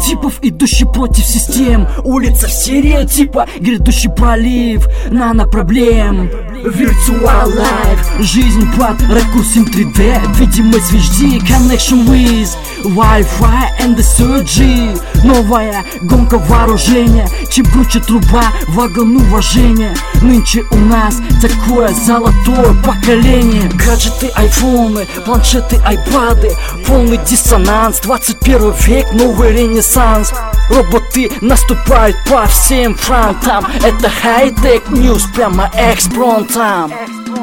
типов, идущий против систем. Улица стереотипа, грядущий пролив нано-проблем. Virtual life, жизнь под ракурсом 3D, видимость в HD, connection with Wi-Fi and the 3G. Новая гонка вооружения, чем круче труба, вагон уважения. Нынче у нас такое золотое поколение. Гаджеты, айфоны, планшеты, айпады, полный диссонанс. 21 век, новый ренессанс. Роботы наступают по всем фронтам. Это хай-тек ньюс, прямо экспромтом.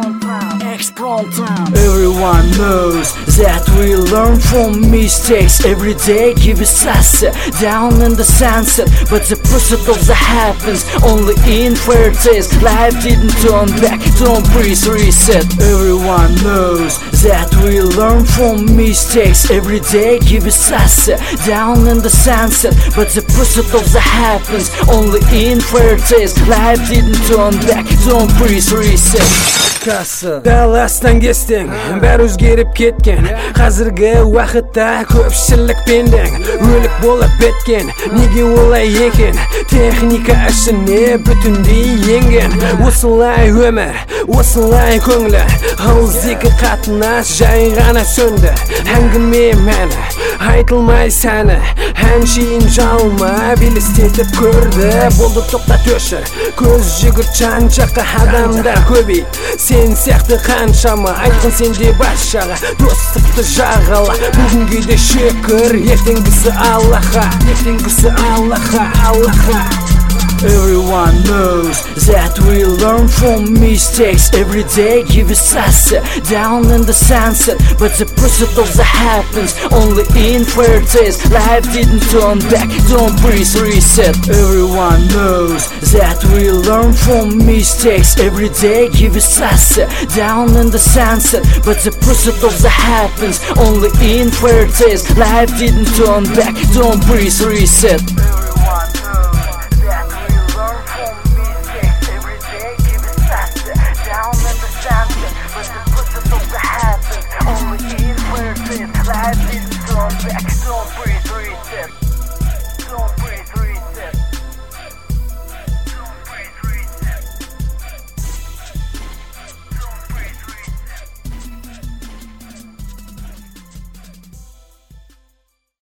Everyone knows that we learn from mistakes every day. Give us down in the sunset, but the pursuit of the happens only in fairy tales. Life didn't turn back, don't please reset. Everyone knows that we learn from mistakes every day. Give us down in the sunset, but the pursuit of the happens only in fairy tales. Life didn't turn back, don't please reset. Даластан кестең, бәрі өзгеріп кеткен. Қазіргі уақытта көпшілік пендең, өлік болып беткен. Неге олай екен? Техника ішіне бүтіндей енген. Осылай өмір, осылай көңілі, ауыздегі қатынас жай ғана сөнді. Әңгіме мәні, айтылмай сәні, әншейін жалма белестетіп көрді. Болды тоқтат өшір, көз жүгірт жан-жаққа, адамдар көбейт. Сен сияқты қаншама айтқын сенде баршаға, достықты жағала. Бүгінге де шүкір, ертеңгісі Аллаха, ертеңгісі Аллаха, Аллаха. Everyone knows that we learn from mistakes every day. Give us down in the sunset, but the pursuit of the happens only in fairy tales. Life didn't turn back, don't please reset. Everyone knows that we learn from mistakes every day. Give us down in the sunset, but the pursuit of the happens only in fairy tales. Life didn't turn back, don't please reset. Life didn't turn back, don't breathe, reset.